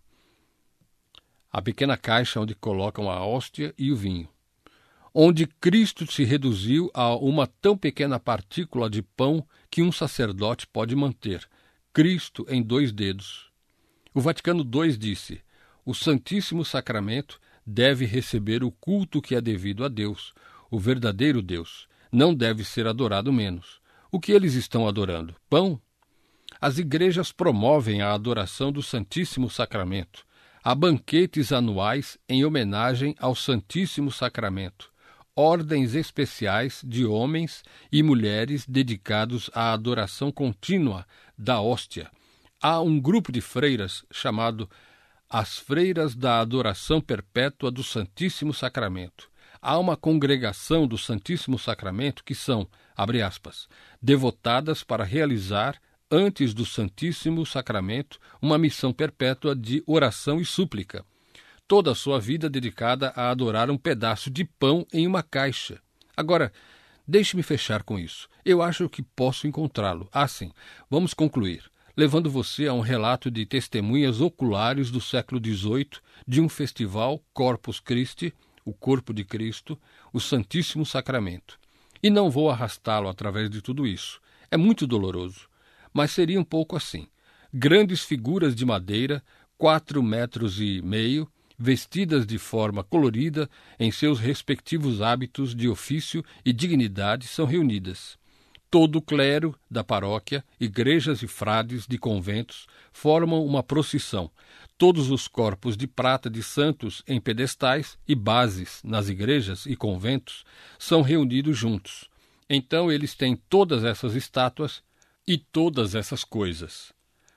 A pequena caixa onde colocam a hóstia e o vinho. Onde Cristo se reduziu a uma tão pequena partícula de pão que um sacerdote pode manter. Cristo em dois dedos. O Vaticano dois disse: o Santíssimo Sacramento deve receber o culto que é devido a Deus, o verdadeiro Deus. Não deve ser adorado menos. O que eles estão adorando? Pão? As igrejas promovem a adoração do Santíssimo Sacramento. Há banquetes anuais em homenagem ao Santíssimo Sacramento. Ordens especiais de homens e mulheres dedicados à adoração contínua da hóstia. Há um grupo de freiras chamado as Freiras da Adoração Perpétua do Santíssimo Sacramento. Há uma congregação do Santíssimo Sacramento que são, abre aspas, devotadas para realizar antes do Santíssimo Sacramento, uma missão perpétua de oração e súplica. Toda a sua vida dedicada a adorar um pedaço de pão em uma caixa. Agora, deixe-me fechar com isso. Eu acho que posso encontrá-lo. Ah, sim. Vamos concluir, levando você a um relato de testemunhas oculares do século dezoito de um festival Corpus Christi, o Corpo de Cristo, o Santíssimo Sacramento. E não vou arrastá-lo através de tudo isso. É muito doloroso, mas seria um pouco assim. Grandes figuras de madeira, quatro metros e meio, vestidas de forma colorida em seus respectivos hábitos de ofício e dignidade, são reunidas. Todo o clero da paróquia, igrejas e frades de conventos formam uma procissão. Todos os corpos de prata de santos em pedestais e bases nas igrejas e conventos são reunidos juntos. Então eles têm todas essas estátuas e todas essas coisas.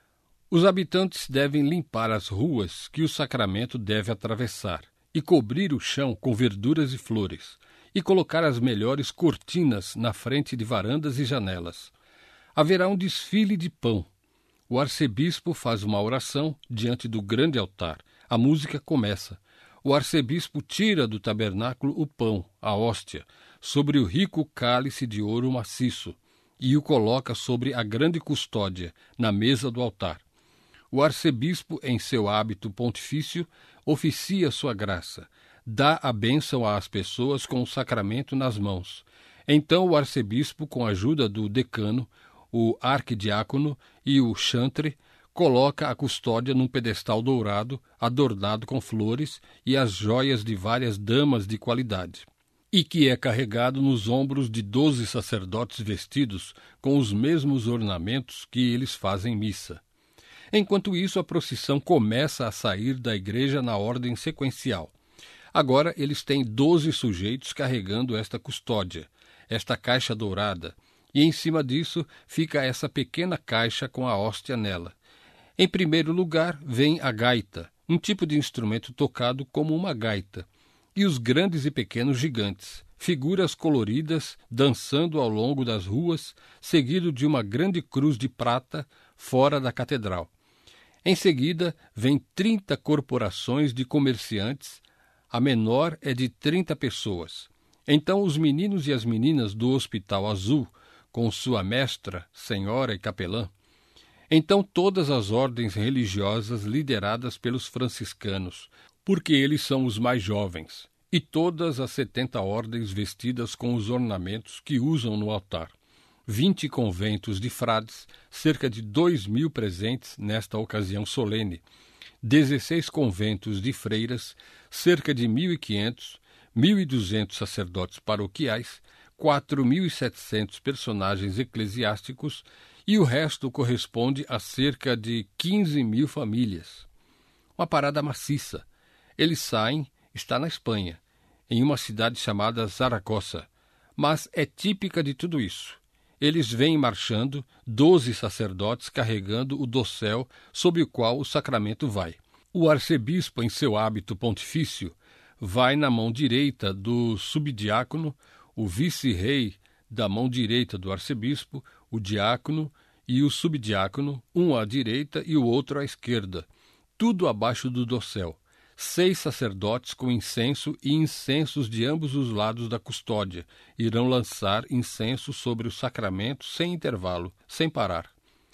Os habitantes devem limpar as ruas que o sacramento deve atravessar e cobrir o chão com verduras e flores e colocar as melhores cortinas na frente de varandas e janelas. Haverá um desfile de pão. O arcebispo faz uma oração diante do grande altar. A música começa. O arcebispo tira do tabernáculo o pão, a hóstia, sobre o rico cálice de ouro maciço e o coloca sobre a grande custódia, na mesa do altar. O arcebispo, em seu hábito pontifício, oficia sua graça, dá a bênção às pessoas com o sacramento nas mãos. Então o arcebispo, com a ajuda do decano, o arquidiácono e o chantre, coloca a custódia num pedestal dourado, adornado com flores e as joias de várias damas de qualidade, e que é carregado nos ombros de doze sacerdotes vestidos com os mesmos ornamentos que eles fazem missa. Enquanto isso, a procissão começa a sair da igreja na ordem sequencial. Agora eles têm doze sujeitos carregando esta custódia, esta caixa dourada, e em cima disso fica essa pequena caixa com a hóstia nela. Em primeiro lugar vem a gaita, um tipo de instrumento tocado como uma gaita, e os grandes e pequenos gigantes, figuras coloridas dançando ao longo das ruas, seguido de uma grande cruz de prata fora da catedral. Em seguida, vem trinta corporações de comerciantes, a menor é de trinta pessoas. Então os meninos e as meninas do Hospital Azul, com sua mestra, senhora e capelã. Então todas as ordens religiosas lideradas pelos franciscanos, porque eles são os mais jovens, e todas as setenta ordens vestidas com os ornamentos que usam no altar. Vinte conventos de frades, cerca de dois mil presentes nesta ocasião solene, dezesseis conventos de freiras, cerca de mil e quinhentos, mil e duzentos sacerdotes paroquiais, quatro mil e setecentos personagens eclesiásticos e o resto corresponde a cerca de quinze mil famílias. Uma parada maciça. Eles saem, está na Espanha, em uma cidade chamada Zaragoza, mas é típica de tudo isso. Eles vêm marchando, doze sacerdotes carregando o dossel sob o qual o sacramento vai. O arcebispo, em seu hábito pontifício, vai na mão direita do subdiácono, o vice-rei da mão direita do arcebispo, o diácono e o subdiácono, um à direita e o outro à esquerda, tudo abaixo do dossel. Seis sacerdotes com incenso e incensos de ambos os lados da custódia irão lançar incenso sobre o sacramento sem intervalo, sem parar.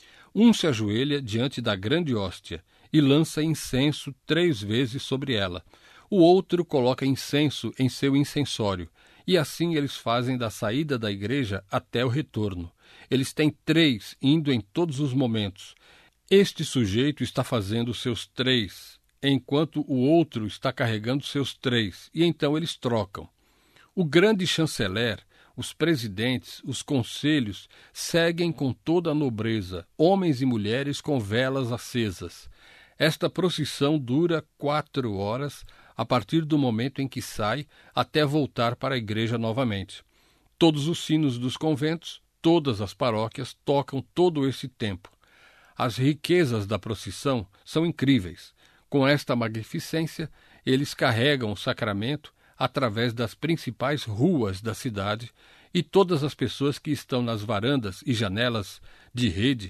Um se ajoelha diante da grande hóstia e lança incenso três vezes sobre ela. O outro coloca incenso em seu incensório, e assim eles fazem da saída da igreja até o retorno. Eles têm três indo em todos os momentos. Este sujeito está fazendo seus três, enquanto o outro está carregando seus três, e então eles trocam. O grande chanceler, os presidentes, os conselhos seguem com toda a nobreza, homens e mulheres com velas acesas. Esta procissão dura quatro horas, a partir do momento em que sai, até voltar para a igreja novamente. Todos os sinos dos conventos, todas as paróquias tocam todo esse tempo. As riquezas da procissão são incríveis. Com esta magnificência, eles carregam o sacramento através das principais ruas da cidade e todas as pessoas que estão nas varandas e janelas de rede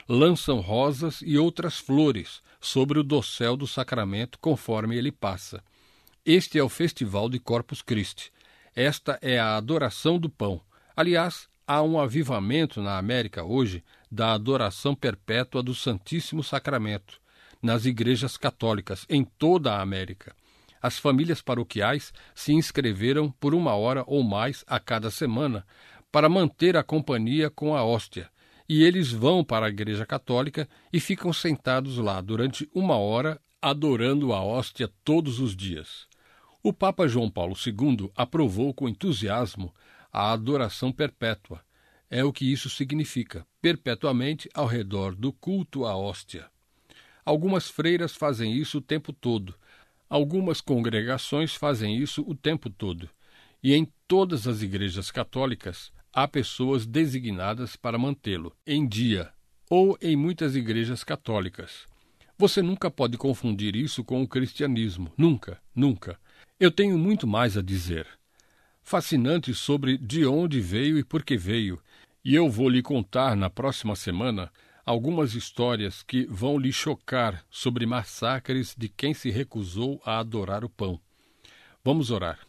lançam rosas e outras flores sobre o dossel do sacramento conforme ele passa. Este é o festival de Corpus Christi. Esta é a adoração do pão. Aliás, há um avivamento na América hoje da adoração perpétua do Santíssimo Sacramento, nas igrejas católicas, em toda a América. As famílias paroquiais se inscreveram por uma hora ou mais a cada semana para manter a companhia com a hóstia, e eles vão para a igreja católica e ficam sentados lá durante uma hora adorando a hóstia todos os dias. O Papa João Paulo segundo aprovou com entusiasmo a adoração perpétua. É o que isso significa, perpetuamente ao redor do culto à hóstia. Algumas freiras fazem isso o tempo todo. Algumas congregações fazem isso o tempo todo. E em todas as igrejas católicas há pessoas designadas para mantê-lo em dia, ou em muitas igrejas católicas. Você nunca pode confundir isso com o cristianismo. Nunca, nunca. Eu tenho muito mais a dizer. Fascinante sobre de onde veio e por que veio, e eu vou lhe contar na próxima semana algumas histórias que vão lhe chocar sobre massacres de quem se recusou a adorar o pão. Vamos orar.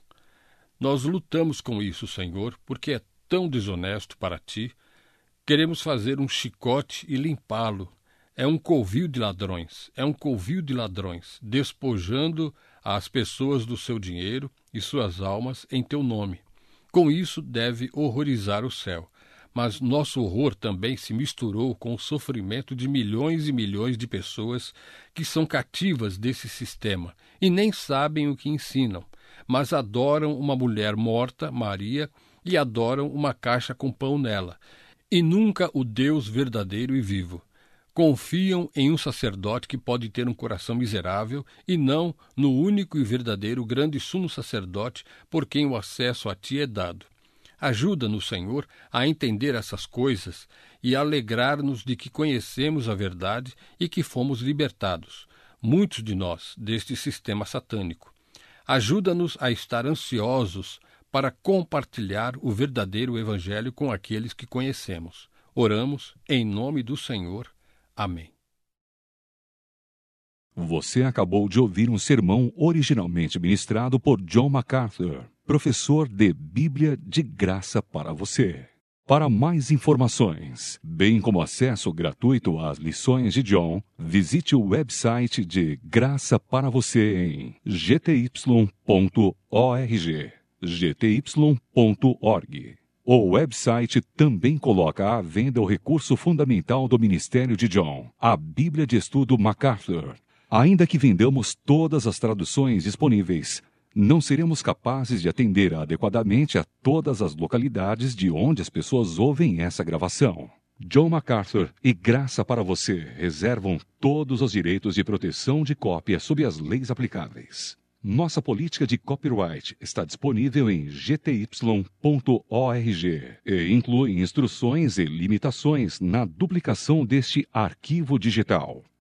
Nós lutamos com isso, Senhor, porque é tão desonesto para ti. Queremos fazer um chicote e limpá-lo. É um covil de ladrões, é um covil de ladrões, despojando as pessoas do seu dinheiro e suas almas em teu nome. Com isso deve horrorizar o céu. Mas nosso horror também se misturou com o sofrimento de milhões e milhões de pessoas que são cativas desse sistema e nem sabem o que ensinam, mas adoram uma mulher morta, Maria, e adoram uma caixa com pão nela, e nunca o Deus verdadeiro e vivo. Confiam em um sacerdote que pode ter um coração miserável e não no único e verdadeiro grande sumo sacerdote por quem o acesso a ti é dado. Ajuda-nos, Senhor, a entender essas coisas e a alegrar-nos de que conhecemos a verdade e que fomos libertados, muitos de nós, deste sistema satânico. Ajuda-nos a estar ansiosos para compartilhar o verdadeiro Evangelho com aqueles que conhecemos. Oramos em nome do Senhor. Amém. Você acabou de ouvir um sermão originalmente ministrado por John MacArthur, professor de Bíblia de Graça para você. Para mais informações, bem como acesso gratuito às lições de John, visite o website de Graça para Você em g t y ponto org, g t y ponto org. O website também coloca à venda o recurso fundamental do ministério de John, a Bíblia de Estudo MacArthur. Ainda que vendamos todas as traduções disponíveis, não seremos capazes de atender adequadamente a todas as localidades de onde as pessoas ouvem essa gravação. John MacArthur e Graça para Você reservam todos os direitos de proteção de cópia sob as leis aplicáveis. Nossa política de copyright está disponível em g t y ponto org e inclui instruções e limitações na duplicação deste arquivo digital.